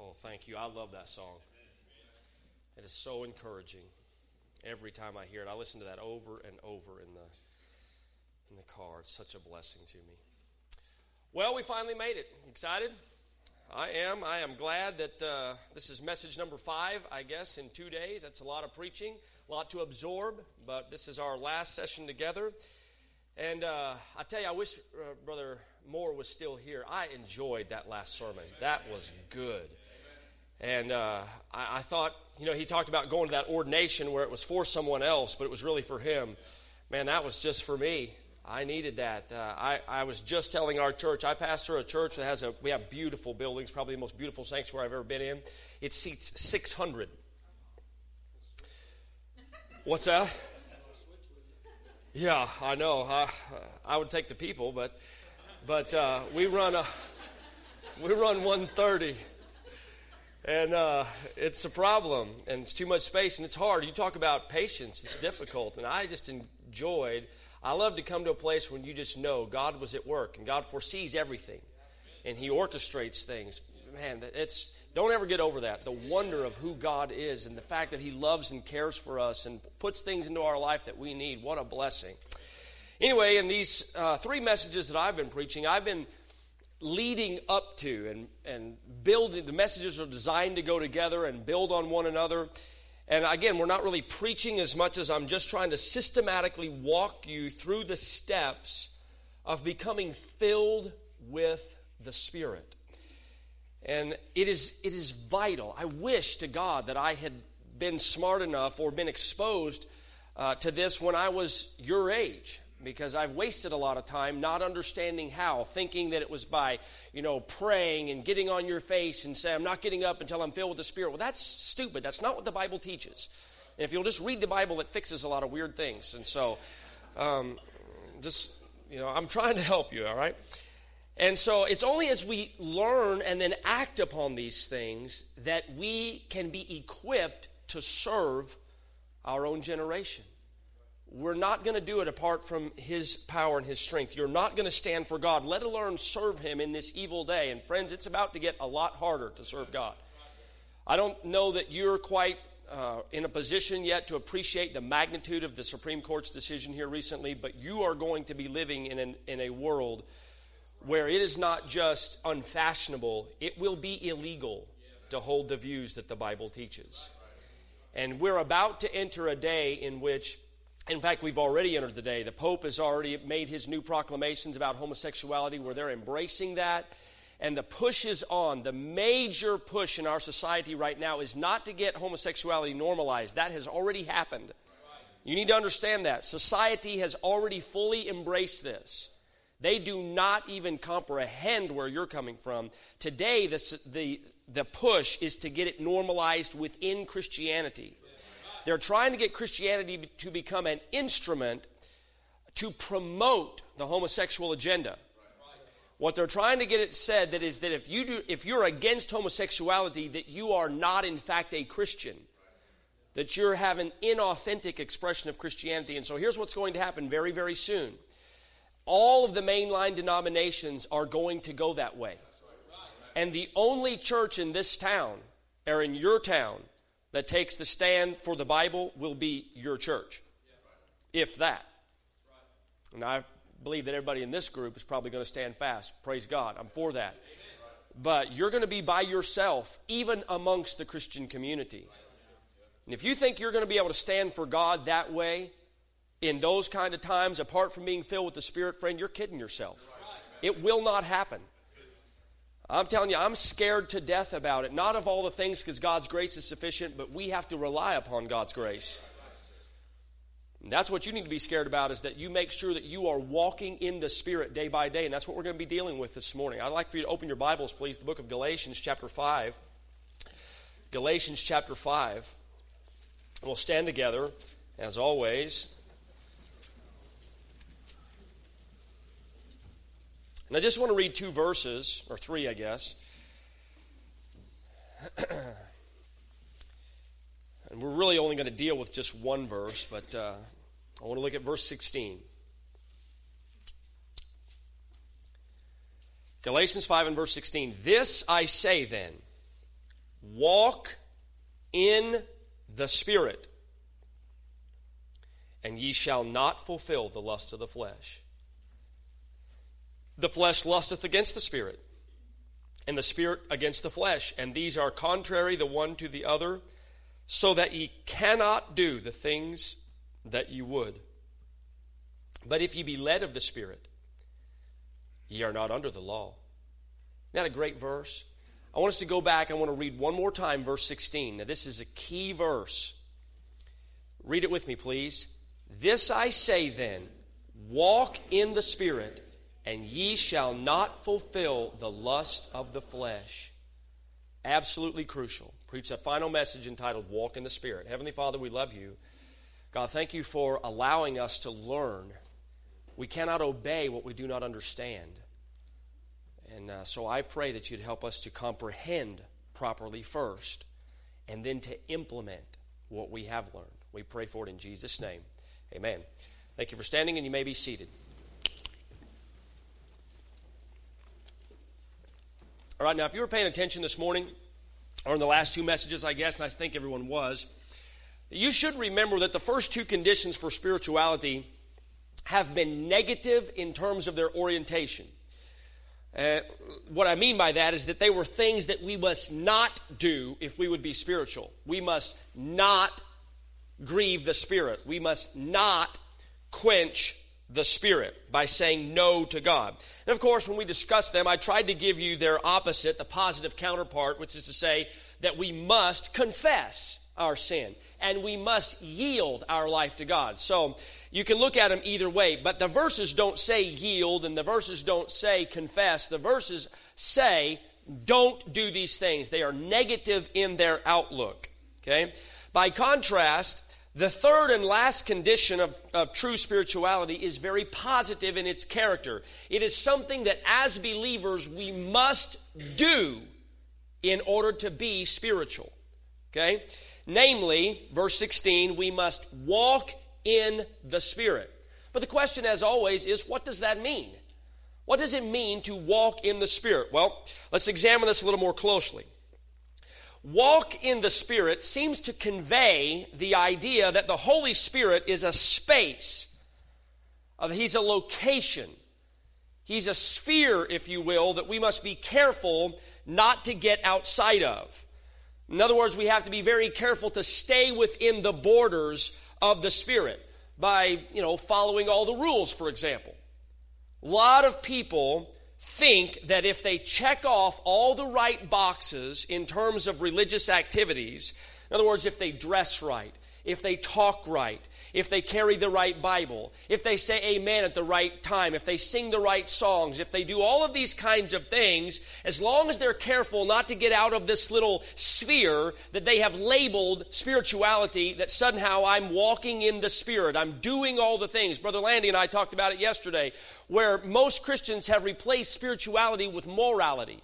Oh, thank you. I love that song. It is so encouraging every time I hear it. I listen to that over and over in the car. It's such a blessing to me. Well, we finally made it. Excited? I am glad that this is message number 5, I guess, in 2 days. That's a lot of preaching, a lot to absorb, but this is our last session together. And I tell you, I wish Brother Moore was still here. I enjoyed that last sermon. That was good. And I thought, he talked about going to that ordination where it was for someone else, but it was really for him. Man, that was just for me. I needed that. I was just telling our church, I pastor a church that we have beautiful buildings, probably the most beautiful sanctuary I've ever been in. It seats 600. What's that? Yeah, I know. I would take the people, but we run 130. And it's a problem, and it's too much space, and it's hard. You talk about patience, it's difficult, and I just I love to come to a place when you just know God was at work, and God foresees everything, and He orchestrates things. Man, don't ever get over that, the wonder of who God is, and the fact that He loves and cares for us, and puts things into our life that we need. What a blessing. Anyway, in these 3 messages that I've been preaching, I've been leading up to and building. The messages are designed to go together and build on one another. And again, we're not really preaching as much as I'm just trying to systematically walk you through the steps of becoming filled with the Spirit. And it is vital. I wish to God that I had been smart enough or been exposed to this when I was your age, because I've wasted a lot of time not understanding how, thinking that it was by, praying and getting on your face and saying, I'm not getting up until I'm filled with the Spirit. Well, that's stupid. That's not what the Bible teaches. And if you'll just read the Bible, it fixes a lot of weird things. And so, I'm trying to help you, all right? And so it's only as we learn and then act upon these things that we can be equipped to serve our own generation. We're not going to do it apart from His power and His strength. You're not going to stand for God, let alone serve Him in this evil day. And friends, it's about to get a lot harder to serve God. I don't know that you're quite in a position yet to appreciate the magnitude of the Supreme Court's decision here recently, but you are going to be living in a world where it is not just unfashionable, it will be illegal to hold the views that the Bible teaches. And we're about to enter a day in which, in fact, we've already entered the day. The Pope has already made his new proclamations about homosexuality where they're embracing that. And the push is on. The major push in our society right now is not to get homosexuality normalized. That has already happened. You need to understand that. Society has already fully embraced this. They do not even comprehend where you're coming from. Today, the push is to get it normalized within Christianity. They're trying to get Christianity to become an instrument to promote the homosexual agenda. What they're trying to get it said that is that if you're against homosexuality, that you are not in fact a Christian, that you're having an inauthentic expression of Christianity. And so here's what's going to happen very, very soon. All of the mainline denominations are going to go that way. And the only church in this town, or in your town, that takes the stand for the Bible will be your church, if that. And I believe that everybody in this group is probably going to stand fast. Praise God. I'm for that. But you're going to be by yourself, even amongst the Christian community. And if you think you're going to be able to stand for God that way, in those kind of times, apart from being filled with the Spirit, friend, you're kidding yourself. It will not happen. I'm telling you, I'm scared to death about it. Not of all the things, because God's grace is sufficient, but we have to rely upon God's grace. And that's what you need to be scared about, is that you make sure that you are walking in the Spirit day by day. And that's what we're going to be dealing with this morning. I'd like for you to open your Bibles, please, the book of Galatians chapter 5. Galatians chapter 5. We'll stand together, as always. And I just want to read 2 verses, or 3, I guess. And we're really only going to deal with just one verse, but I want to look at verse 16. Galatians 5 and verse 16. This I say then, walk in the Spirit, and ye shall not fulfill the lust of the flesh. The flesh lusteth against the Spirit, and the Spirit against the flesh, and these are contrary the one to the other, so that ye cannot do the things that ye would. But if ye be led of the Spirit, ye are not under the law. Isn't that a great verse? I want us to go back. I want to read one more time verse 16. Now this is a key verse. Read it with me, please. This I say then, walk in the Spirit, and ye shall not fulfill the lust of the flesh. Absolutely crucial. Preach a final message entitled, Walk in the Spirit. Heavenly Father, we love you. God, thank you for allowing us to learn. We cannot obey what we do not understand. And so I pray that you'd help us to comprehend properly first, and then to implement what we have learned. We pray for it in Jesus' name. Amen. Thank you for standing, and you may be seated. All right, now if you were paying attention this morning, or in the last two messages, I guess, and I think everyone was, you should remember that the first two conditions for spirituality have been negative in terms of their orientation. What I mean by that is that they were things that we must not do if we would be spiritual. We must not grieve the Spirit. We must not quench the Spirit by saying no to God. And of course, when we discuss them, I tried to give you their opposite, the positive counterpart, which is to say that we must confess our sin and we must yield our life to God. So you can look at them either way, but the verses don't say yield and the verses don't say confess. The verses say don't do these things. They are negative in their outlook. Okay? By contrast, the third and last condition of true spirituality is very positive in its character. It is something that as believers we must do in order to be spiritual. Okay? Namely, verse 16, we must walk in the Spirit. But the question, as always, is what does that mean? What does it mean to walk in the Spirit? Well, let's examine this a little more closely. Walk in the Spirit seems to convey the idea that the Holy Spirit is a space. He's a location. He's a sphere, if you will, that we must be careful not to get outside of. In other words, we have to be very careful to stay within the borders of the Spirit by, following all the rules, for example. A lot of people think that if they check off all the right boxes in terms of religious activities, in other words, if they dress right, if they talk right, if they carry the right Bible, if they say amen at the right time, if they sing the right songs, if they do all of these kinds of things, as long as they're careful not to get out of this little sphere that they have labeled spirituality, that somehow I'm walking in the Spirit, I'm doing all the things. Brother Landy and I talked about it yesterday, where most Christians have replaced spirituality with morality.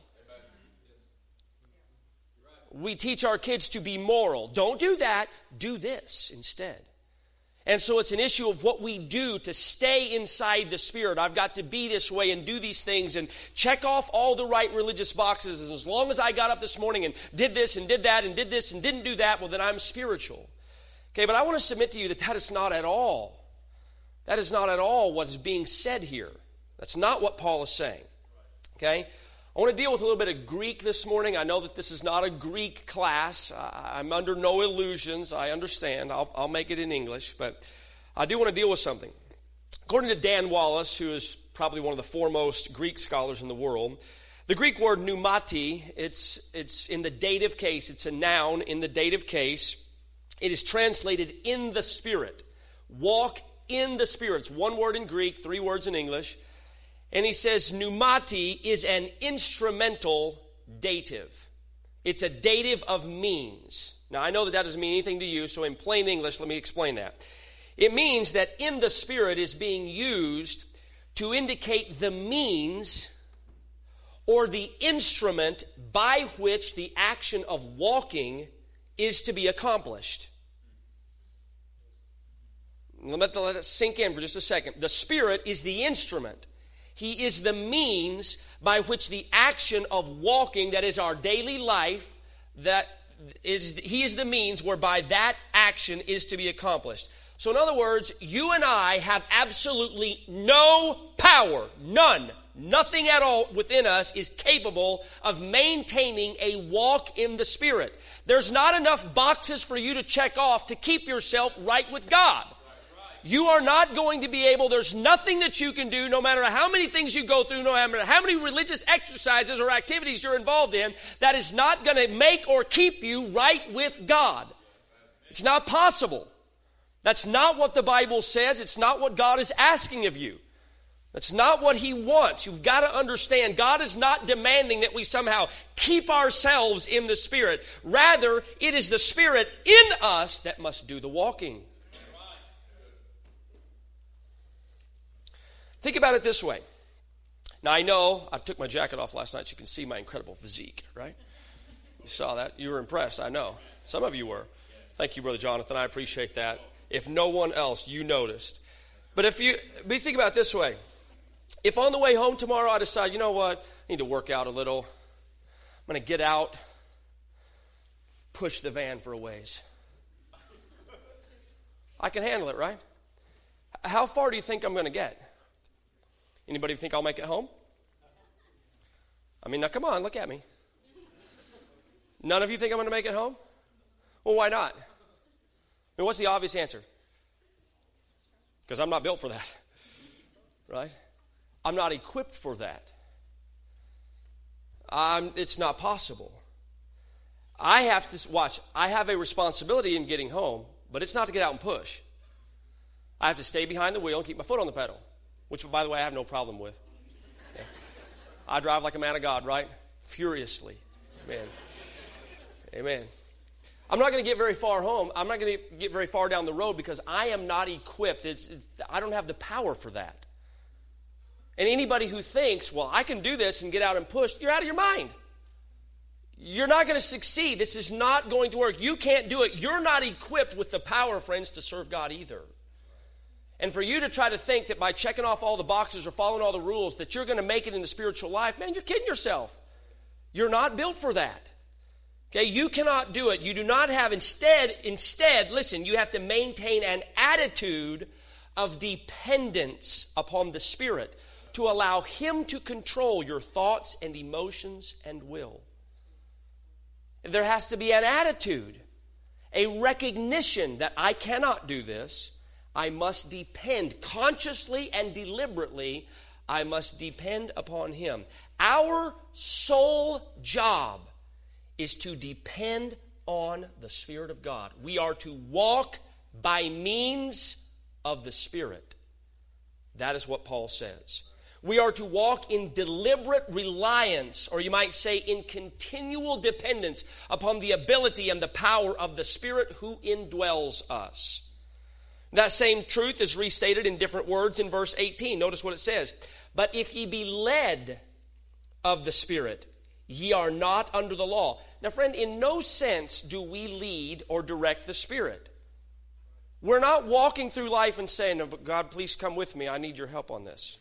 We teach our kids to be moral. Don't do that. Do this instead. And so it's an issue of what we do to stay inside the Spirit. I've got to be this way and do these things and check off all the right religious boxes. And as long as I got up this morning and did this and did that and did this and didn't do that, well, then I'm spiritual. Okay, but I want to submit to you that that is not at all. That is not at all what's being said here. That's not what Paul is saying. Okay? I want to deal with a little bit of Greek this morning. I know that this is not a Greek class. I'm under no illusions. I understand. I'll make it in English. But I do want to deal with something. According to Dan Wallace, who is probably one of the foremost Greek scholars in the world, the Greek word pneumati, it's in the dative case. It's a noun in the dative case. It is translated in the Spirit. Walk in the Spirit. It's one word in Greek, 3 words in English. And he says pneumati is an instrumental dative. It's a dative of means. Now, I know that doesn't mean anything to you, so in plain English, let me explain that. It means that in the Spirit is being used to indicate the means or the instrument by which the action of walking is to be accomplished. Let it sink in for just a second. The Spirit is the instrument. He is the means by which the action of walking, that is our daily life, that He is the means whereby that action is to be accomplished. So in other words, you and I have absolutely no power, none, nothing at all within us is capable of maintaining a walk in the Spirit. There's not enough boxes for you to check off to keep yourself right with God. You are not going to be able, there's nothing that you can do, no matter how many things you go through, no matter how many religious exercises or activities you're involved in, that is not going to make or keep you right with God. It's not possible. That's not what the Bible says. It's not what God is asking of you. That's not what He wants. You've got to understand, God is not demanding that we somehow keep ourselves in the Spirit. Rather, it is the Spirit in us that must do the walking. Think about it this way. Now, I know I took my jacket off last night so you can see my incredible physique, right? You saw that. You were impressed, I know. Some of you were. Thank you, Brother Jonathan. I appreciate that. If no one else, you noticed. But think about it this way. If on the way home tomorrow I decide, you know what, I need to work out a little. I'm going to get out, push the van for a ways. I can handle it, right? How far do you think I'm going to get? Anybody think I'll make it home? I mean, now come on, look at me. None of you think I'm going to make it home? Well, why not? I mean, what's the obvious answer? Because I'm not built for that, right? I'm not equipped for that. It's not possible. I have to watch. I have a responsibility in getting home, but it's not to get out and push. I have to stay behind the wheel and keep my foot on the pedal. Which, by the way, I have no problem with. Yeah. I drive like a man of God, right? Furiously. Amen. Amen. I'm not going to get very far home. I'm not going to get very far down the road because I am not equipped. I don't have the power for that. And anybody who thinks, well, I can do this and get out and push, you're out of your mind. You're not going to succeed. This is not going to work. You can't do it. You're not equipped with the power, friends, to serve God either. And for you to try to think that by checking off all the boxes or following all the rules that you're going to make it in the spiritual life, man, you're kidding yourself. You're not built for that. Okay, you cannot do it. You do not have, instead, listen, you have to maintain an attitude of dependence upon the Spirit to allow Him to control your thoughts and emotions and will. There has to be an attitude, a recognition that I cannot do this. I must depend consciously and deliberately. I must depend upon Him. Our sole job is to depend on the Spirit of God. We are to walk by means of the Spirit. That is what Paul says. We are to walk in deliberate reliance, or you might say in continual dependence upon the ability and the power of the Spirit who indwells us. That same truth is restated in different words in verse 18. Notice what it says. But if ye be led of the Spirit, ye are not under the law. Now, friend, in no sense do we lead or direct the Spirit. We're not walking through life and saying, God, please come with me. I need your help on this.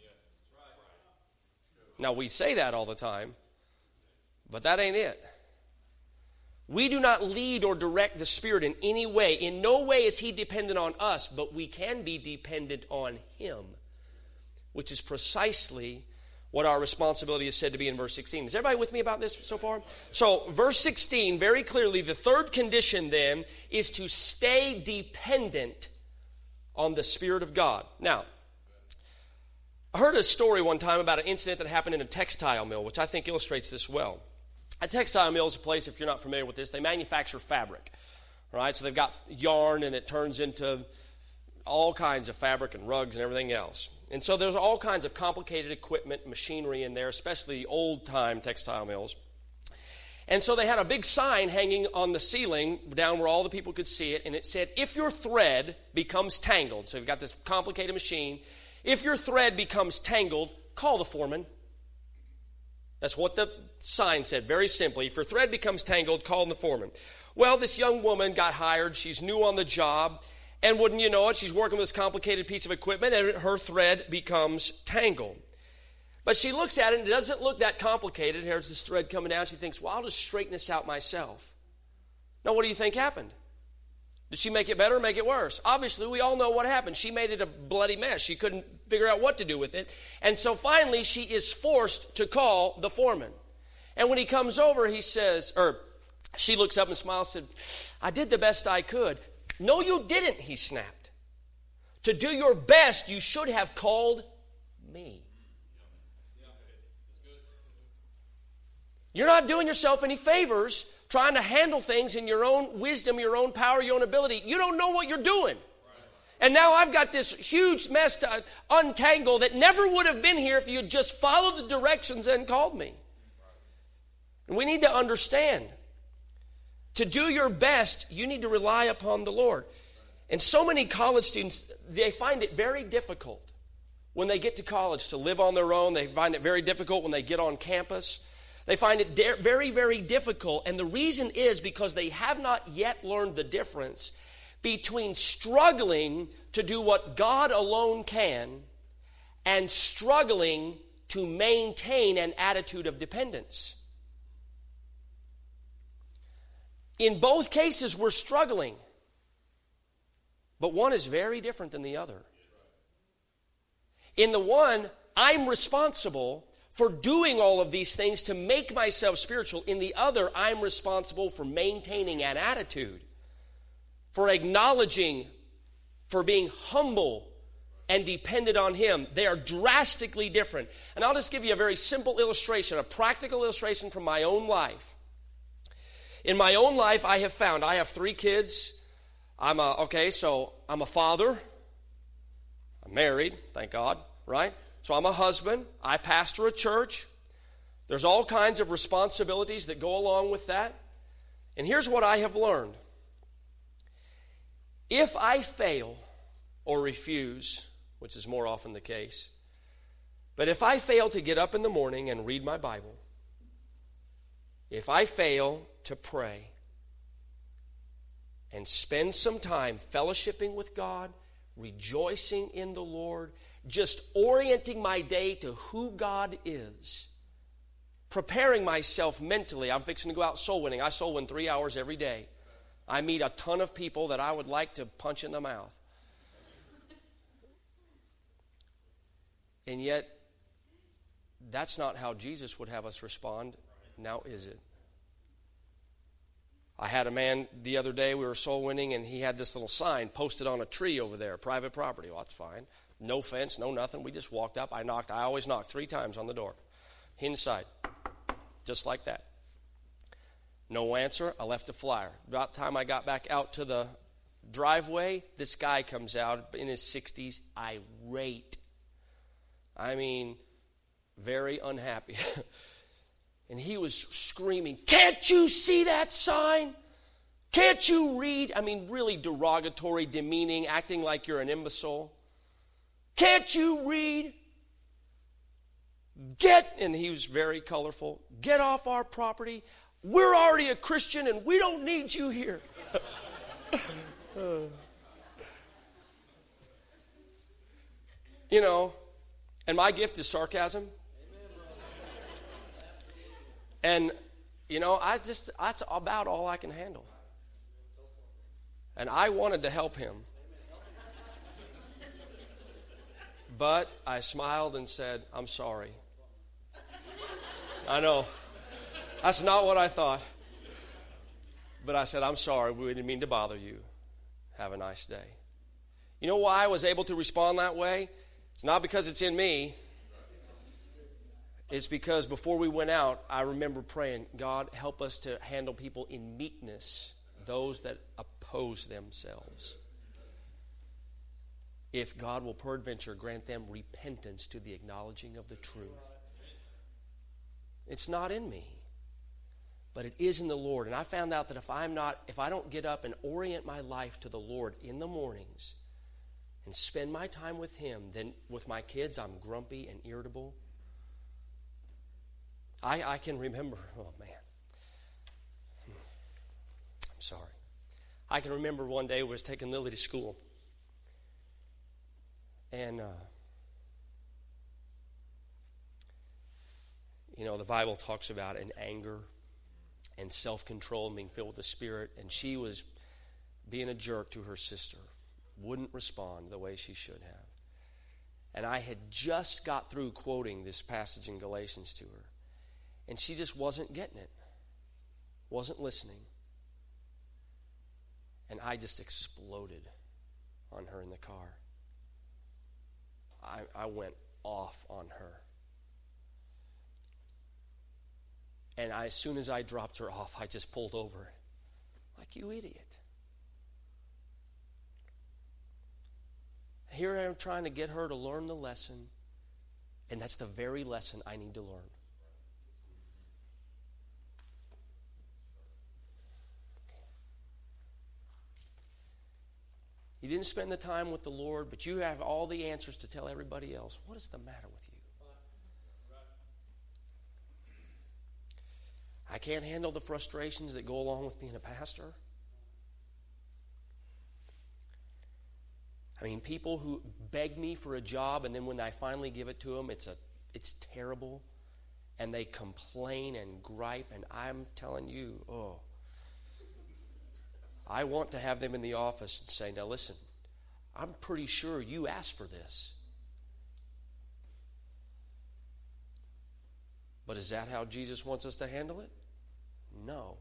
Now, we say that all the time, but that ain't it. We do not lead or direct the Spirit in any way. In no way is He dependent on us, but we can be dependent on Him, which is precisely what our responsibility is said to be in verse 16. Is everybody with me about this so far? So, verse 16, very clearly, the third condition then is to stay dependent on the Spirit of God. Now, I heard a story one time about an incident that happened in a textile mill, which I think illustrates this well. A textile mill is a place, if you're not familiar with this, they manufacture fabric, right? So they've got yarn and it turns into all kinds of fabric and rugs and everything else. And so there's all kinds of complicated equipment, machinery in there, especially old-time textile mills. And so they had a big sign hanging on the ceiling down where all the people could see it, and it said, if your thread becomes tangled, so you've got this complicated machine, if your thread becomes tangled, call the foreman. That's what the sign said, very simply. If your thread becomes tangled, call the foreman. Well, this young woman got hired. She's new on the job. And wouldn't you know it, she's working with this complicated piece of equipment, and her thread becomes tangled. But she looks at it, and it doesn't look that complicated. Here's this thread coming down. She thinks, well, I'll just straighten this out myself. Now, what do you think happened? Did she make it better or make it worse? Obviously, we all know what happened. She made it a bloody mess. She couldn't figure out what to do with it. And so finally, she is forced to call the foreman. And when he comes over, he says, or she looks up and smiles and said, I did the best I could. No, you didn't, he snapped. To do your best, you should have called me. You're not doing yourself any favors trying to handle things in your own wisdom, your own power, your own ability. You don't know what you're doing. And now I've got this huge mess to untangle that never would have been here if you had just followed the directions and called me. And we need to understand, to do your best, you need to rely upon the Lord. And so many college students, they find it very difficult when they get to college to live on their own. They find it very difficult when they get on campus. They find it very, very difficult. And the reason is because they have not yet learned the difference between struggling to do what God alone can and struggling to maintain an attitude of dependence. In both cases, we're struggling. But one is very different than the other. In the one, I'm responsible for doing all of these things to make myself spiritual. In the other, I'm responsible for maintaining an attitude, for acknowledging, for being humble and dependent on Him. They are drastically different. And I'll just give you a very simple illustration, a practical illustration from my own life. In my own life, I have found, I have 3 kids. I'm a father. I'm married, thank God, right? So I'm a husband. I pastor a church. There's all kinds of responsibilities that go along with that. And here's what I have learned. If I fail or refuse, which is more often the case, but if I fail to get up in the morning and read my Bible, if I fail to pray and spend some time fellowshipping with God, rejoicing in the Lord, just orienting my day to who God is, preparing myself mentally. I'm fixing to go out soul winning. I soul win 3 hours every day. I meet a ton of people that I would like to punch in the mouth. And yet, that's not how Jesus would have us respond. Now is it? I had a man the other day, we were soul winning, and he had this little sign posted on a tree over there, private property. Well, that's fine. No fence, no nothing. We just walked up. I knocked. I always knock 3 times on the door. Inside. Just like that. No answer. I left a flyer. About the time I got back out to the driveway, this guy comes out in his 60s, irate. I mean, very unhappy. And he was screaming, "Can't you see that sign? Can't you read?" I mean, really derogatory, demeaning, acting like you're an imbecile. "Can't you read? And he was very colorful, "Get off our property. We're already a Christian and we don't need you here." And my gift is sarcasm. And, that's about all I can handle. And I wanted to help him. But I smiled and said, "I'm sorry." I know. That's not what I thought. But I said, "I'm sorry. We didn't mean to bother you. Have a nice day." You know why I was able to respond that way? It's not because it's in me. It's because before we went out, I remember praying, "God, help us to handle people in meekness, those that oppose themselves. If God will peradventure grant them repentance to the acknowledging of the truth." It's not in me, but it is in the Lord. And I found out that if I don't get up and orient my life to the Lord in the mornings and spend my time with Him, then with my kids, I'm grumpy and irritable. I can remember, oh man, I'm sorry. I can remember one day we was taking Lily to school. And, the Bible talks about an anger and self-control and being filled with the Spirit, and she was being a jerk to her sister, wouldn't respond the way she should have. And I had just got through quoting this passage in Galatians to her, and she just wasn't getting it, wasn't listening. And I just exploded on her in the car. I went off on her. And as soon as I dropped her off, I just pulled over. Like, you idiot. Here I am trying to get her to learn the lesson, and that's the very lesson I need to learn. You didn't spend the time with the Lord, but you have all the answers to tell everybody else. What is the matter with you? I can't handle the frustrations that go along with being a pastor. I mean, people who beg me for a job, and then when I finally give it to them, it's terrible, and they complain and gripe, and I'm telling you, I want to have them in the office and say, now listen, I'm pretty sure you asked for this. But is that how Jesus wants us to handle it? No.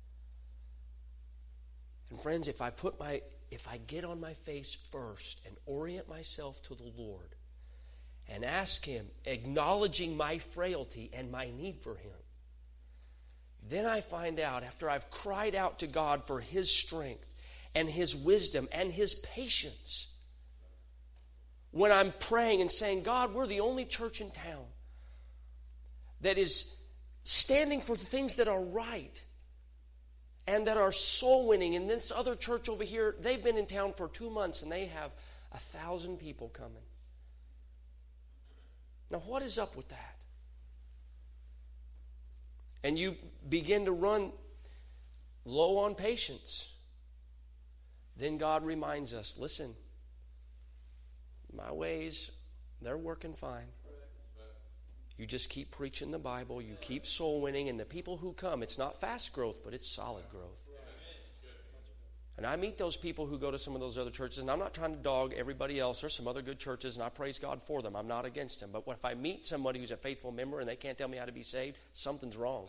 And friends, if I get on my face first and orient myself to the Lord and ask Him, acknowledging my frailty and my need for Him, then I find out, after I've cried out to God for His strength and His wisdom and His patience, when I'm praying and saying, God, we're the only church in town that is standing for the things that are right and that are soul winning. And this other church over here, they've been in town for 2 months and they have 1,000 people coming. Now, what is up with that? And you begin to run low on patience. Then God reminds us, listen, my ways, they're working fine. You just keep preaching the Bible, you keep soul winning, and the people who come, it's not fast growth, but it's solid growth. And I meet those people who go to some of those other churches, and I'm not trying to dog everybody else. There's some other good churches, and I praise God for them. I'm not against them. But if I meet somebody who's a faithful member and they can't tell me how to be saved, something's wrong.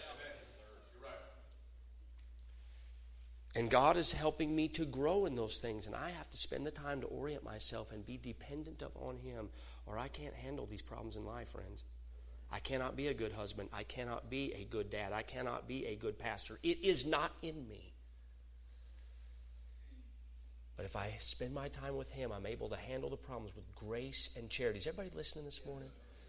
And God is helping me to grow in those things, and I have to spend the time to orient myself and be dependent upon Him, or I can't handle these problems in life, friends. I cannot be a good husband. I cannot be a good dad. I cannot be a good pastor. It is not in me. But if I spend my time with Him, I'm able to handle the problems with grace and charity. Is everybody listening this morning?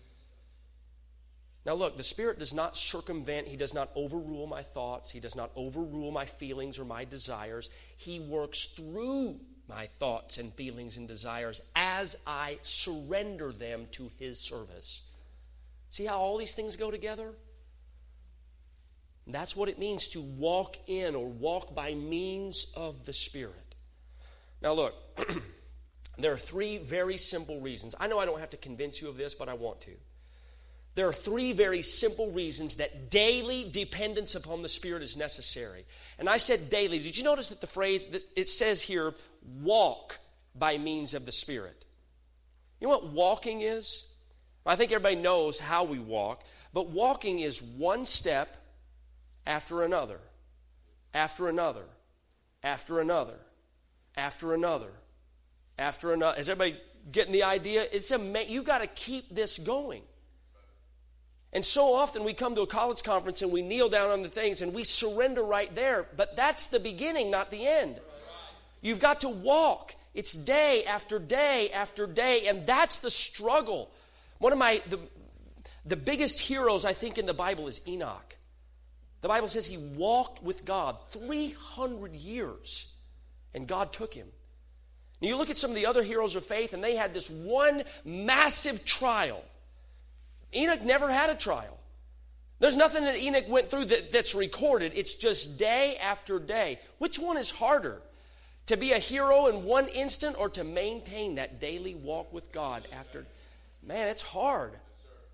Now look, the Spirit does not circumvent. He does not overrule my thoughts. He does not overrule my feelings or my desires. He works through my thoughts and feelings and desires as I surrender them to His service. See how all these things go together? And that's what it means to walk in or walk by means of the Spirit. Now look, there are 3 very simple reasons. I know I don't have to convince you of this, but I want to. There are 3 very simple reasons that daily dependence upon the Spirit is necessary. And I said daily. Did you notice that the phrase, it says here, walk by means of the Spirit? You know what walking is? I think everybody knows how we walk, but walking is one step after another, after another, after another, after another, after another. Is everybody getting the idea? You've got to keep this going. And so often we come to a college conference and we kneel down on the things and we surrender right there, but that's the beginning, not the end. You've got to walk. It's day after day after day, and that's the struggle. One of the biggest heroes, I think, in the Bible is Enoch. The Bible says he walked with God 300 years, and God took him. Now you look at some of the other heroes of faith, and they had this one massive trial. Enoch never had a trial. There's nothing that Enoch went through that's recorded. It's just day after day. Which one is harder? To be a hero in one instant or to maintain that daily walk with God after? Man, it's hard.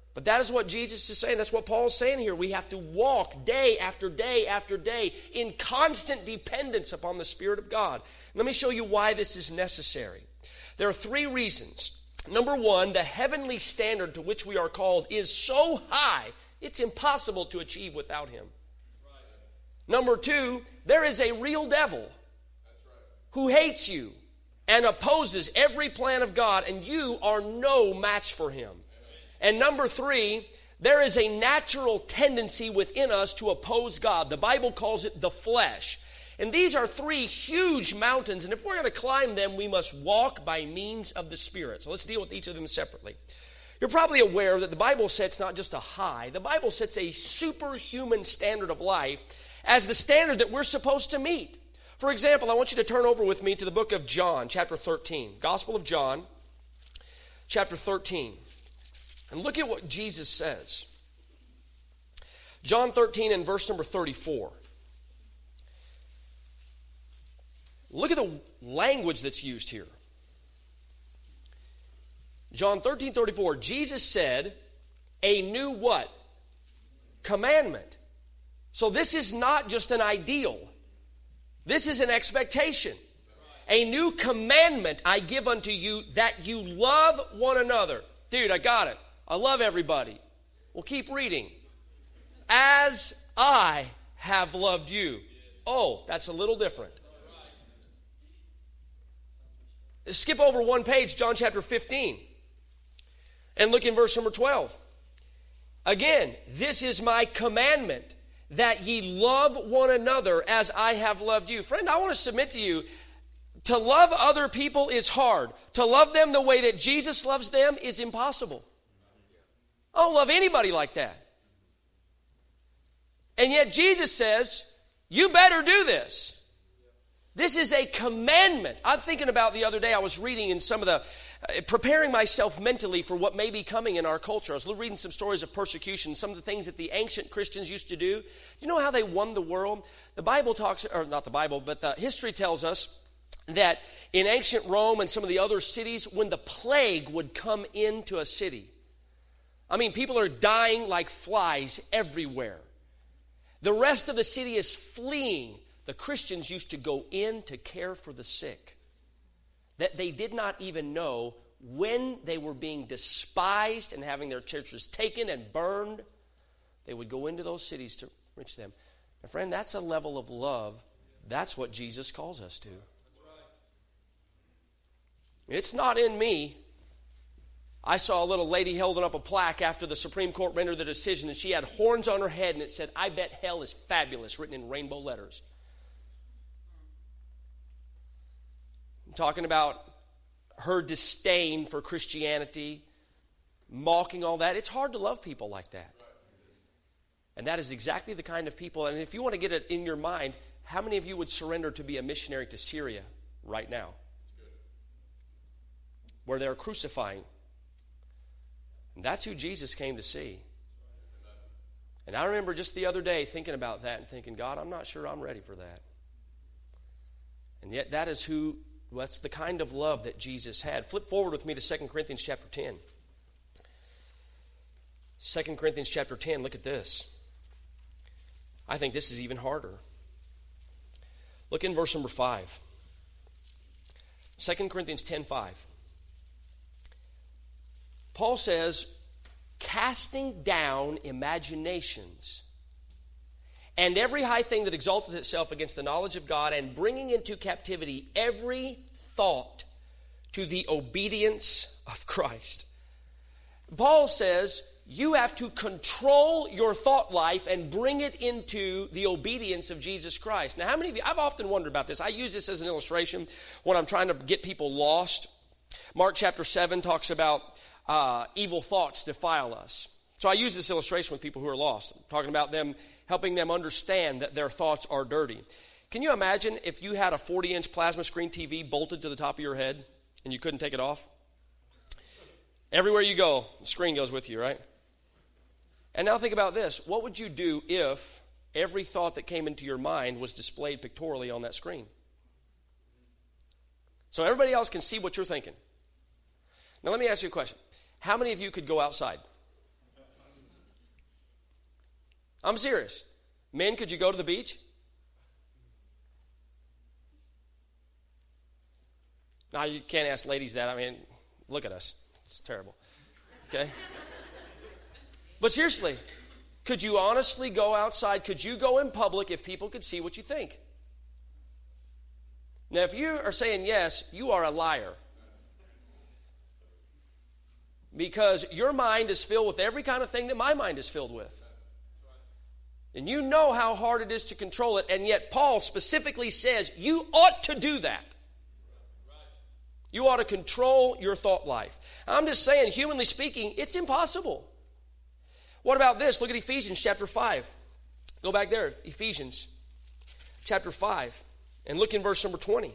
But that is what Jesus is saying. That's what Paul is saying here. We have to walk day after day after day in constant dependence upon the Spirit of God. Let me show you why this is necessary. There are 3 reasons. Number 1, the heavenly standard to which we are called is so high, it's impossible to achieve without Him. Number 2, there is a real devil who hates you and opposes every plan of God, and you are no match for him. And number 3, there is a natural tendency within us to oppose God. The Bible calls it the flesh. And these are 3 huge mountains, and if we're going to climb them, we must walk by means of the Spirit. So let's deal with each of them separately. You're probably aware that the Bible sets not just a high, the Bible sets a superhuman standard of life as the standard that we're supposed to meet. For example, I want you to turn over with me to the book of John, chapter 13. Gospel of John, chapter 13. And look at what Jesus says. John 13 and verse number 34. Look at the language that's used here. John 13:34, Jesus said, a new what? Commandment. So this is not just an ideal. This is an expectation. A new commandment I give unto you, that you love one another. Dude, I got it. I love everybody. Well, keep reading. As I have loved you. Oh, that's a little different. Skip over one page, John chapter 15. And look in verse number 12. Again, this is my commandment, that ye love one another as I have loved you. Friend, I want to submit to you, to love other people is hard. To love them the way that Jesus loves them is impossible. I don't love anybody like that. And yet Jesus says, you better do this. This is a commandment. I'm thinking about the other day, I was reading in some of the, preparing myself mentally for what may be coming in our culture. I was reading some stories of persecution, some of the things that the ancient Christians used to do. You know how they won the world? The Bible talks, or not the Bible, but the history tells us that in ancient Rome and some of the other cities, when the plague would come into a city, I mean, people are dying like flies everywhere. The rest of the city is fleeing. The Christians used to go in to care for the sick, that they did not even know when they were being despised and having their churches taken and burned. They would go into those cities to reach them. My friend, that's a level of love. That's what Jesus calls us to. It's not in me. I saw a little lady holding up a plaque after the Supreme Court rendered the decision, and she had horns on her head, and it said, I bet hell is fabulous, written in rainbow letters. I'm talking about her disdain for Christianity, mocking all that. It's hard to love people like that. And that is exactly the kind of people, and if you want to get it in your mind, how many of you would surrender to be a missionary to Syria right now? Where they're crucifying. And that's who Jesus came to see. And I remember just the other day thinking about that and thinking, God, I'm not sure I'm ready for that. And yet that's the kind of love that Jesus had. Flip forward with me to 2 Corinthians chapter 10. 2 Corinthians chapter 10, look at this. I think this is even harder. Look in verse number 5. 2 Corinthians 10:5. Paul says, casting down imaginations and every high thing that exalteth itself against the knowledge of God, and bringing into captivity every thought to the obedience of Christ. Paul says you have to control your thought life and bring it into the obedience of Jesus Christ. Now, how many of you, I've often wondered about this. I use this as an illustration when I'm trying to get people lost. Mark chapter 7 talks about evil thoughts defile us. So I use this illustration with people who are lost. I'm talking about them, helping them understand that their thoughts are dirty. Can you imagine if you had a 40-inch plasma screen TV bolted to the top of your head and you couldn't take it off? Everywhere you go, the screen goes with you, right? And now think about this. What would you do if every thought that came into your mind was displayed pictorially on that screen? So everybody else can see what you're thinking. Now let me ask you a question. How many of you could go outside? I'm serious. Men, could you go to the beach? Now, you can't ask ladies that. I mean, look at us. It's terrible. Okay? But seriously, could you honestly go outside? Could you go in public if people could see what you think? Now, if you are saying yes, you are a liar. Because your mind is filled with every kind of thing that my mind is filled with. And you know how hard it is to control it, and yet Paul specifically says you ought to do that. You ought to control your thought life. I'm just saying, humanly speaking, it's impossible. What about this? Look at Ephesians chapter 5. Go back there, Ephesians chapter 5, and look in verse number 20.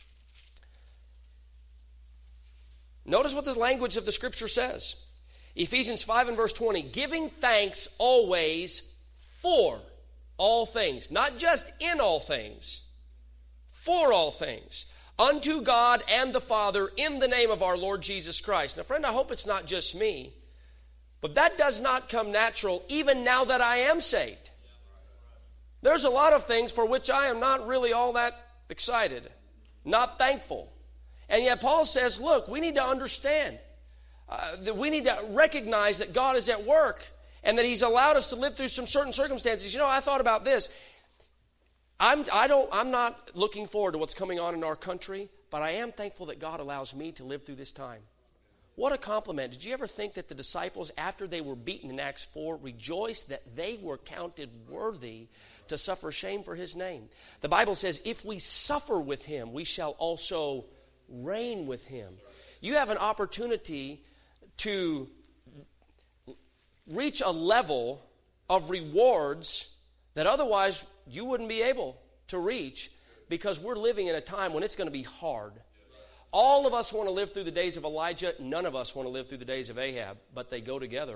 Notice what the language of the Scripture says. Ephesians 5 and verse 20. Giving thanks always for all things. Not just in all things. For all things. Unto God and the Father in the name of our Lord Jesus Christ. Now, friend, I hope it's not just me. But that does not come natural even now that I am saved. There's a lot of things for which I am not really all that excited. Not thankful. And yet Paul says, look, we need to understand. That we need to recognize that God is at work. And that He's allowed us to live through some certain circumstances. You know, I thought about this. I'm not looking forward to what's coming on in our country, but I am thankful that God allows me to live through this time. What a compliment. Did you ever think that the disciples, after they were beaten in Acts 4, rejoiced that they were counted worthy to suffer shame for His name? The Bible says, if we suffer with Him, we shall also reign with Him. You have an opportunity to reach a level of rewards that otherwise you wouldn't be able to reach, because we're living in a time when it's going to be hard. All of us want to live through the days of Elijah. None of us want to live through the days of Ahab, but they go together.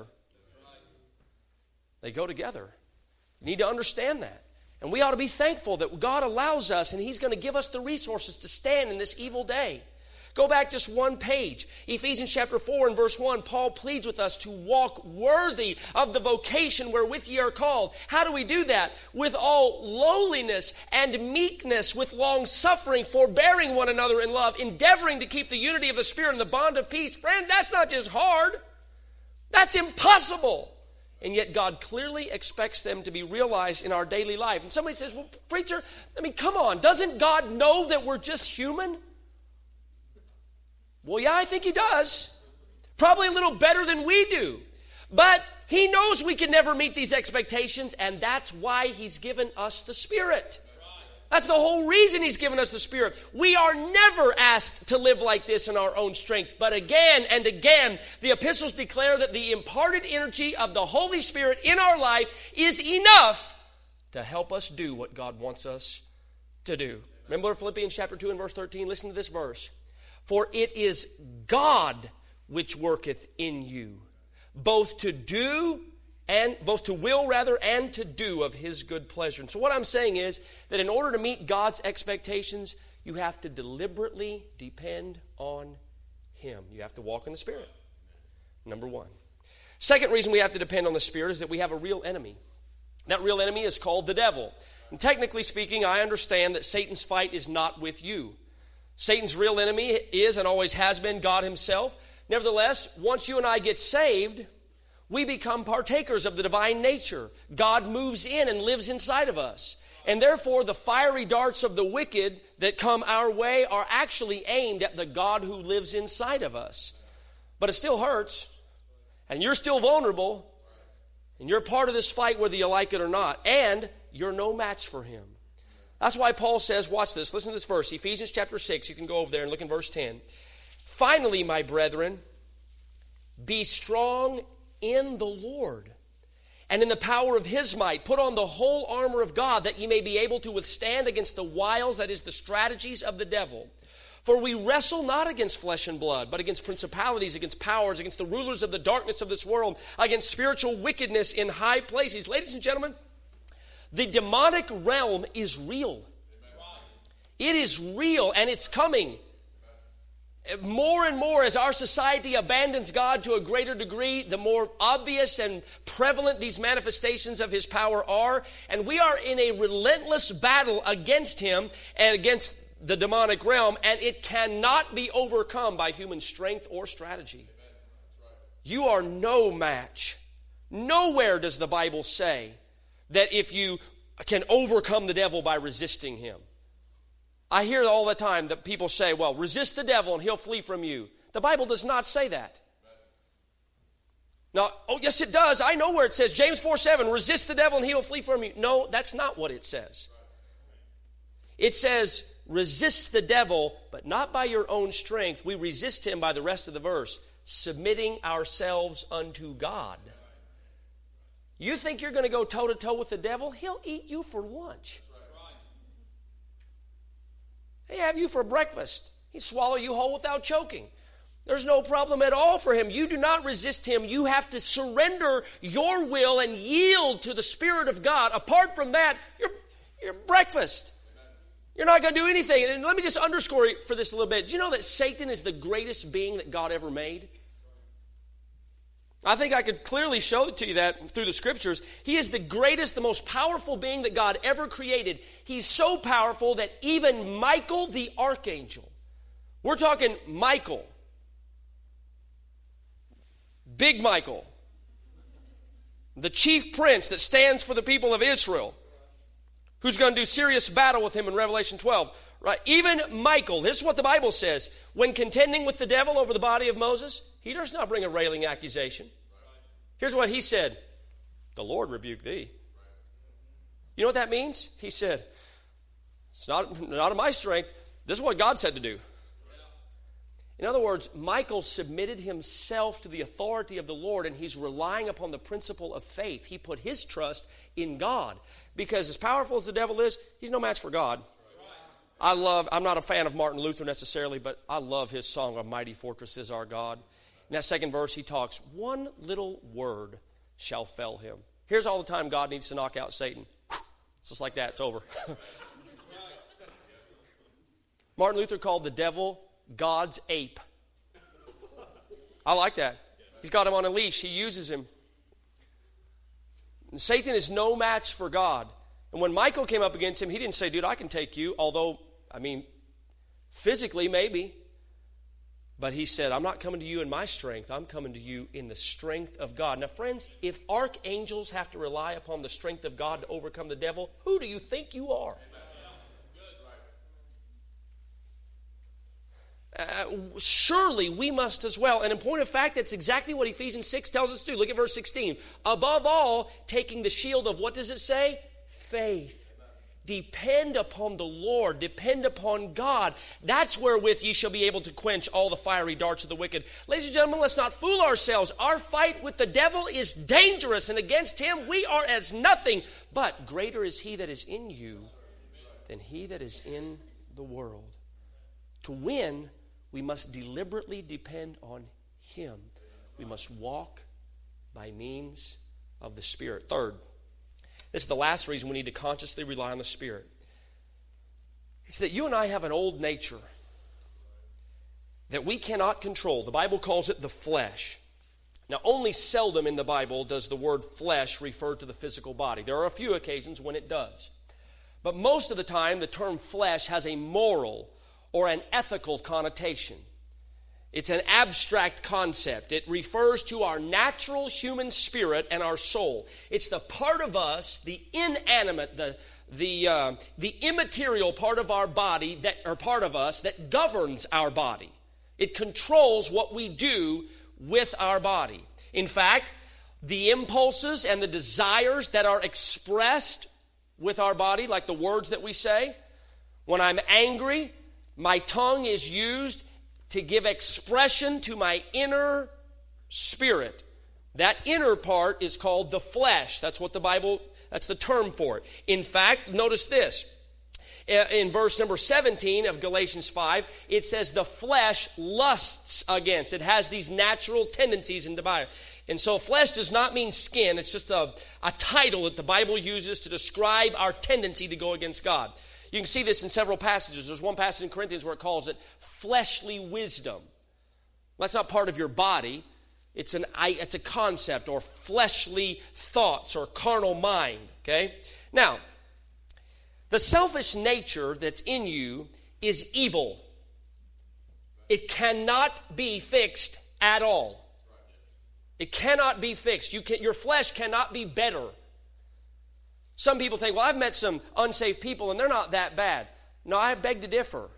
They go together. You need to understand that. And we ought to be thankful that God allows us, and He's going to give us the resources to stand in this evil day. Go back just one page. Ephesians chapter 4 and verse 1, Paul pleads with us to walk worthy of the vocation wherewith ye are called. How do we do that? With all lowliness and meekness, with long suffering, forbearing one another in love, endeavoring to keep the unity of the Spirit and the bond of peace. Friend, that's not just hard. That's impossible. And yet God clearly expects them to be realized in our daily life. And somebody says, well, preacher, I mean, come on. Doesn't God know that we're just human? Well, yeah, I think He does. Probably a little better than we do. But He knows we can never meet these expectations, and that's why He's given us the Spirit. That's the whole reason He's given us the Spirit. We are never asked to live like this in our own strength. But again and again, the epistles declare that the imparted energy of the Holy Spirit in our life is enough to help us do what God wants us to do. Remember Philippians chapter 2 and verse 13? Listen to this verse. For it is God which worketh in you, both to will and to do of His good pleasure. And so what I'm saying is that in order to meet God's expectations, you have to deliberately depend on Him. You have to walk in the Spirit. Number one. Second reason we have to depend on the Spirit is that we have a real enemy. That real enemy is called the devil. And technically speaking, I understand that Satan's fight is not with you. Satan's real enemy is and always has been God Himself. Nevertheless, once you and I get saved, we become partakers of the divine nature. God moves in and lives inside of us. And therefore, the fiery darts of the wicked that come our way are actually aimed at the God who lives inside of us. But it still hurts. And you're still vulnerable. And you're part of this fight whether you like it or not. And you're no match for Him. That's why Paul says, watch this, listen to this verse, Ephesians chapter 6, you can go over there and look in verse 10. Finally, my brethren, be strong in the Lord and in the power of His might. Put on the whole armor of God that ye may be able to withstand against the wiles, that is the strategies of the devil. For we wrestle not against flesh and blood, but against principalities, against powers, against the rulers of the darkness of this world, against spiritual wickedness in high places. Ladies and gentlemen, the demonic realm is real. It is real and it's coming. more and more, as our society abandons God to a greater degree, the more obvious and prevalent these manifestations of His power are. And we are in a relentless battle against Him and against the demonic realm, and it cannot be overcome by human strength or strategy. You are no match. Nowhere does the Bible say that if you can overcome the devil by resisting him. I hear all the time that people say, well, resist the devil and he'll flee from you. The Bible does not say that. Now, oh yes it does. I know where it says, James 4:7, resist the devil and he will flee from you. No, that's not what it says. It says, resist the devil, but not by your own strength. We resist him by the rest of the verse, submitting ourselves unto God. You think you're going to go toe-to-toe with the devil? He'll eat you for lunch. He'll have you for breakfast. He'll swallow you whole without choking. There's no problem at all for him. You do not resist him. You have to surrender your will and yield to the Spirit of God. Apart from that, you're breakfast. You're not going to do anything. And let me just underscore it for this a little bit. Do you know that Satan is the greatest being that God ever made? I think I could clearly show it to you that through the Scriptures. He is the greatest, the most powerful being that God ever created. He's so powerful that even Michael the archangel, we're talking Michael, Big Michael, the chief prince that stands for the people of Israel, who's going to do serious battle with him in Revelation 12. Right? Even Michael, this is what the Bible says, when contending with the devil over the body of Moses, he does not bring a railing accusation. Here's what he said, the Lord rebuke thee. You know what that means? He said, it's not of my strength. This is what God said to do. In other words, Michael submitted himself to the authority of the Lord, and he's relying upon the principle of faith. He put his trust in God. Because as powerful as the devil is, he's no match for God. I'm not a fan of Martin Luther necessarily, but I love his song, A Mighty Fortress Is Our God. In that second verse, he talks, one little word shall fell him. Here's all the time God needs to knock out Satan. It's just like that, it's over. Martin Luther called the devil God's ape. I like that. He's got him on a leash. He uses him. And Satan is no match for God. And when Michael came up against him, he didn't say, dude, I can take you. Although, physically maybe. But he said, I'm not coming to you in my strength. I'm coming to you in the strength of God. Now, friends, if archangels have to rely upon the strength of God to overcome the devil, who do you think you are? Surely we must as well. And in point of fact, that's exactly what Ephesians 6 tells us to do. Look at verse 16. Above all, taking the shield of, what does it say? Faith. Depend upon the Lord. Depend upon God. That's wherewith ye shall be able to quench all the fiery darts of the wicked. Ladies and gentlemen, let's not fool ourselves. Our fight with the devil is dangerous, and against him we are as nothing. But greater is he that is in you than he that is in the world. To win, we must deliberately depend on him. We must walk by means of the Spirit. Third, this is the last reason we need to consciously rely on the Spirit. It's that you and I have an old nature that we cannot control. The Bible calls it the flesh. Now, only seldom in the Bible does the word flesh refer to the physical body. There are a few occasions when it does. But most of the time, the term flesh has a moral or an ethical connotation. It's an abstract concept. It refers to our natural human spirit and our soul. It's the part of us, the inanimate, the immaterial part of our body, part of us that governs our body. It controls what we do with our body. In fact, the impulses and the desires that are expressed with our body, like the words that we say, when I'm angry, my tongue is used to give expression to my inner spirit. That inner part is called the flesh. That's what that's the term for it. In fact, notice this. In verse number 17 of Galatians 5, it says the flesh lusts against. It has these natural tendencies and desires. And so flesh does not mean skin. It's just a title that the Bible uses to describe our tendency to go against God. You can see this in several passages. There's one passage in Corinthians where it calls it fleshly wisdom. That's not part of your body. It's a concept, or fleshly thoughts, or carnal mind. Okay? Now, the selfish nature that's in you is evil. It cannot be fixed at all. It cannot be fixed. Your flesh cannot be better. Some people think, well, I've met some unsaved people and they're not that bad. No, I beg to differ.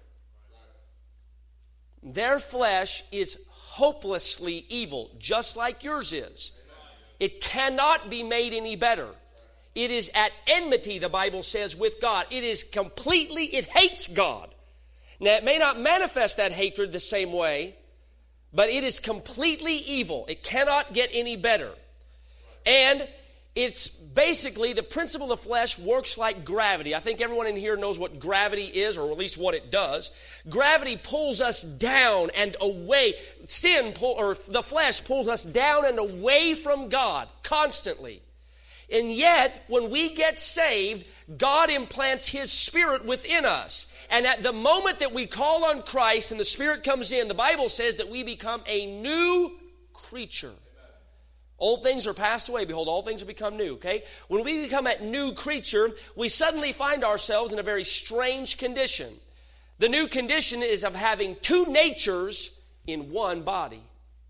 Their flesh is hopelessly evil, just like yours is. It cannot be made any better. It is at enmity, the Bible says, with God. It hates God. Now, it may not manifest that hatred the same way, but it is completely evil. It cannot get any better. And it's basically, the principle of flesh works like gravity. I think everyone in here knows what gravity is, or at least what it does. Gravity pulls us down and away. The flesh pulls us down and away from God constantly. And yet, when we get saved, God implants His Spirit within us. And at the moment that we call on Christ and the Spirit comes in, the Bible says that we become a new creature. Old things are passed away. Behold, all things have become new. Okay? When we become that new creature, we suddenly find ourselves in a very strange condition. The new condition is of having two natures in one body.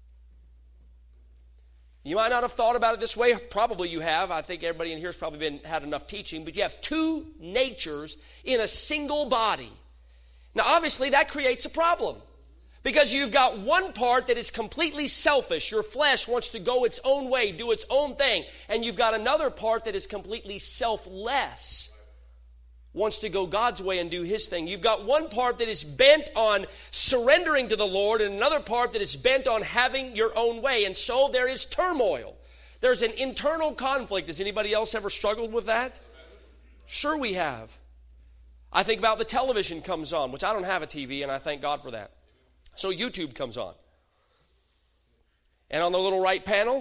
You might not have thought about it this way. Probably you have. I think everybody in here has probably had enough teaching. But you have two natures in a single body. Now, obviously, that creates a problem. Because you've got one part that is completely selfish. Your flesh wants to go its own way, do its own thing. And you've got another part that is completely selfless. Wants to go God's way and do His thing. You've got one part that is bent on surrendering to the Lord, and another part that is bent on having your own way. And so there is turmoil. There's an internal conflict. Has anybody else ever struggled with that? Sure we have. I think about the television comes on, which I don't have a TV, and I thank God for that. So YouTube comes on. And on the little right panel,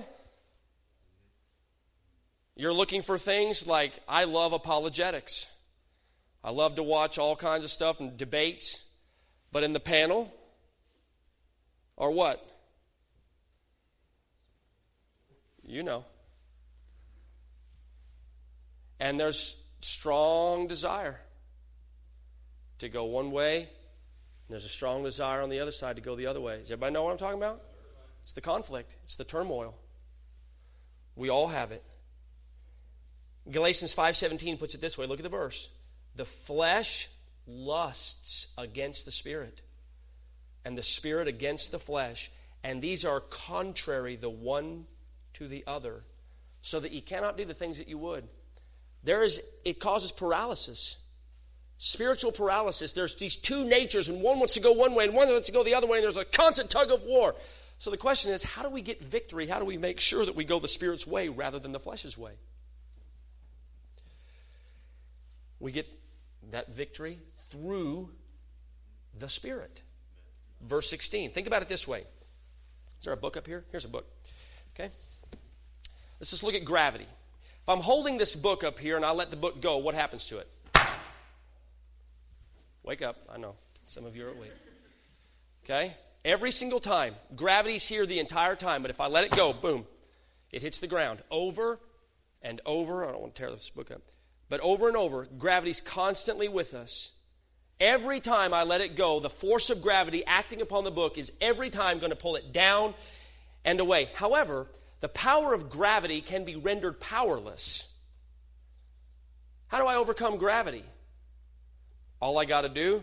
you're looking for things like, I love apologetics. I love to watch all kinds of stuff and debates. But in the panel, or what? You know. And there's strong desire to go one way, and there's a strong desire on the other side to go the other way. Does everybody know what I'm talking about? It's the conflict. It's the turmoil. We all have it. Galatians 5:17 puts it this way. Look at the verse. The flesh lusts against the Spirit, and the Spirit against the flesh. And these are contrary the one to the other, so that you cannot do the things that you would. It causes paralysis. Spiritual paralysis. There's these two natures, and one wants to go one way and one wants to go the other way, and there's a constant tug of war. So the question is, how do we get victory? How do we make sure that we go the Spirit's way rather than the flesh's way? We get that victory through the Spirit. Verse 16. Think about it this way. Is there a book up here? Here's a book. Okay? Let's just look at gravity. If I'm holding this book up here and I let the book go, what happens to it? Wake up. I know. Some of you are awake. Okay? Every single time. Gravity's here the entire time, but if I let it go, boom, it hits the ground. Over and over. I don't want to tear this book up. But over and over, gravity's constantly with us. Every time I let it go, the force of gravity acting upon the book is every time going to pull it down and away. However, the power of gravity can be rendered powerless. How do I overcome gravity? All I got to do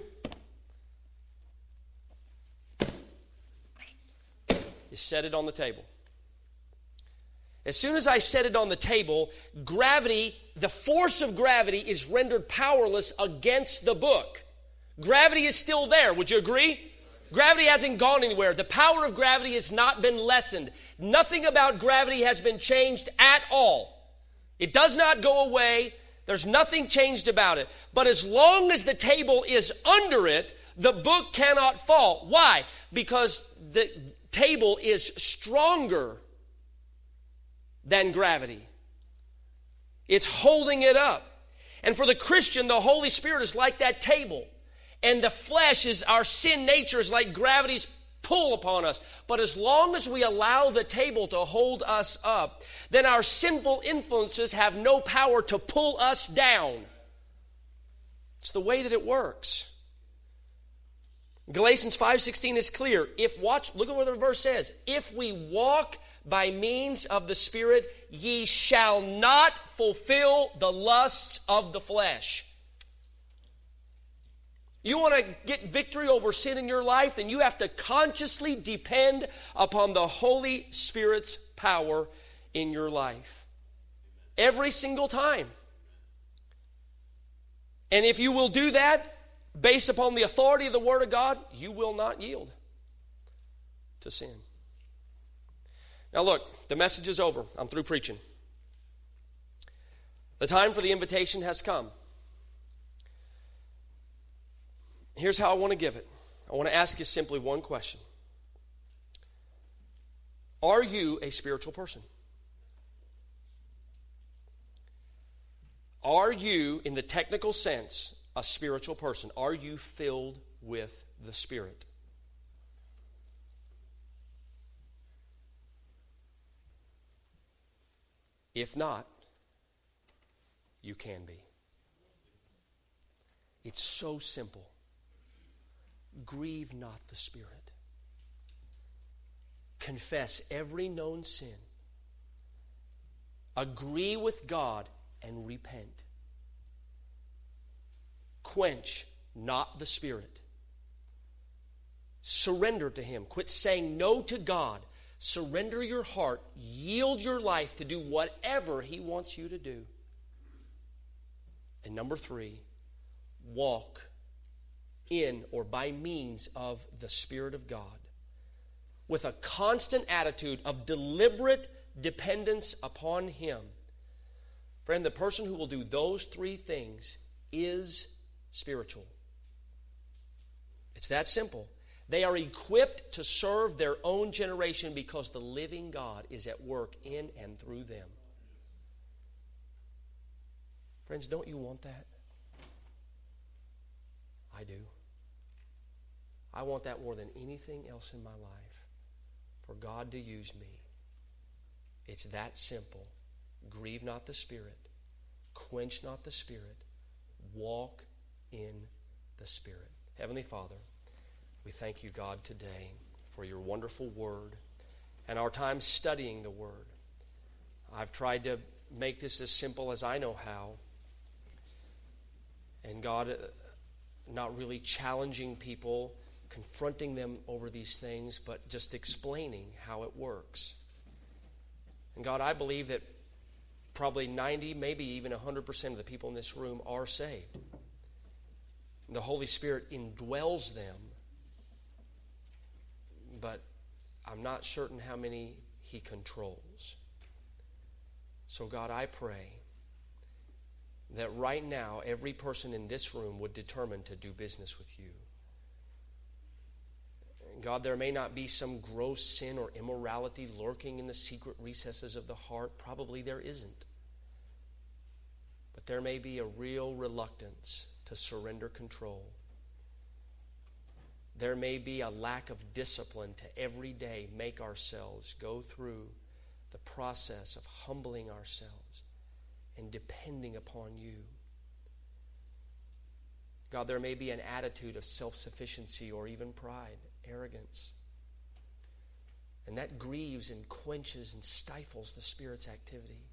is set it on the table. As soon as I set it on the table, gravity, the force of gravity is rendered powerless against the book. Gravity is still there. Would you agree? Gravity hasn't gone anywhere. The power of gravity has not been lessened. Nothing about gravity has been changed at all. It does not go away. There's nothing changed about it. But as long as the table is under it, the book cannot fall. Why? Because the table is stronger than gravity. It's holding it up. And for the Christian, the Holy Spirit is like that table. And the flesh is, our sin nature is like gravity's pull upon us. But as long as we allow the table to hold us up, then our sinful influences have no power to pull us down. It's the way that it works. Galatians 5:16 is clear. Look at what the verse says. If we walk by means of the Spirit, ye shall not fulfill the lusts of the flesh. You want to get victory over sin in your life, then you have to consciously depend upon the Holy Spirit's power in your life. Every single time. And if you will do that, based upon the authority of the Word of God, you will not yield to sin. Now look, the message is over. I'm through preaching. The time for the invitation has come. Here's how I want to give it. I want to ask you simply one question. Are you a spiritual person? Are you, in the technical sense, a spiritual person? Are you filled with the Spirit? If not, you can be. It's so simple. Grieve not the Spirit. Confess every known sin. Agree with God and repent. Quench not the Spirit. Surrender to Him. Quit saying no to God. Surrender your heart. Yield your life to do whatever He wants you to do. And number 3, walk in or by means of the Spirit of God with a constant attitude of deliberate dependence upon Him. Friend, the person who will do those 3 things is spiritual. It's that simple. They are equipped to serve their own generation because the living God is at work in and through them. Friends, don't you want that? I do. I want that more than anything else in my life. For God to use me. It's that simple. Grieve not the Spirit. Quench not the Spirit. Walk in the Spirit. Heavenly Father, we thank you, God, today for your wonderful word and our time studying the word. I've tried to make this as simple as I know how. And God, not really challenging people, confronting them over these things, but just explaining how it works. And God, I believe that probably 90, maybe even 100% of the people in this room are saved. The Holy Spirit indwells them, but I'm not certain how many He controls. So God, I pray that right now every person in this room would determine to do business with you. God, there may not be some gross sin or immorality lurking in the secret recesses of the heart. Probably there isn't. But there may be a real reluctance to surrender control. There may be a lack of discipline to every day make ourselves go through the process of humbling ourselves and depending upon you. God, there may be an attitude of self-sufficiency or even pride, arrogance. And that grieves and quenches and stifles the Spirit's activity.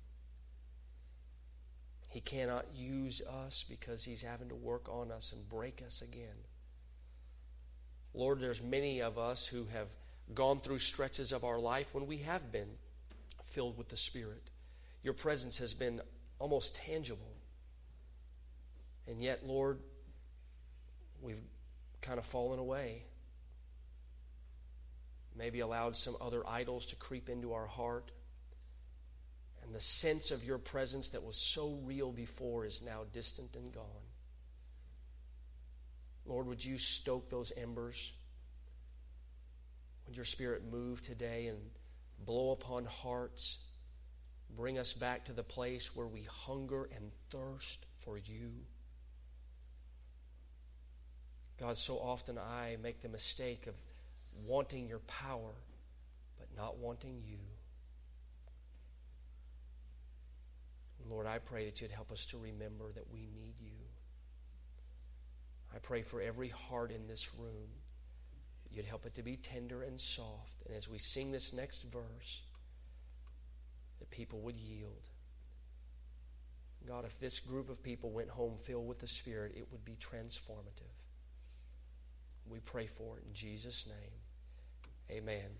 He cannot use us because He's having to work on us and break us again. Lord, there's many of us who have gone through stretches of our life when we have been filled with the Spirit. Your presence has been almost tangible. And yet, Lord, we've kind of fallen away. Maybe allowed some other idols to creep into our heart. And the sense of your presence that was so real before is now distant and gone. Lord, would you stoke those embers? Would your Spirit move today and blow upon hearts? Bring us back to the place where we hunger and thirst for you. God, so often I make the mistake of wanting your power, but not wanting you. Lord, I pray that you'd help us to remember that we need you. I pray for every heart in this room, you'd help it to be tender and soft. And as we sing this next verse, that people would yield. God, if this group of people went home filled with the Spirit, it would be transformative. We pray for it in Jesus' name. Amen.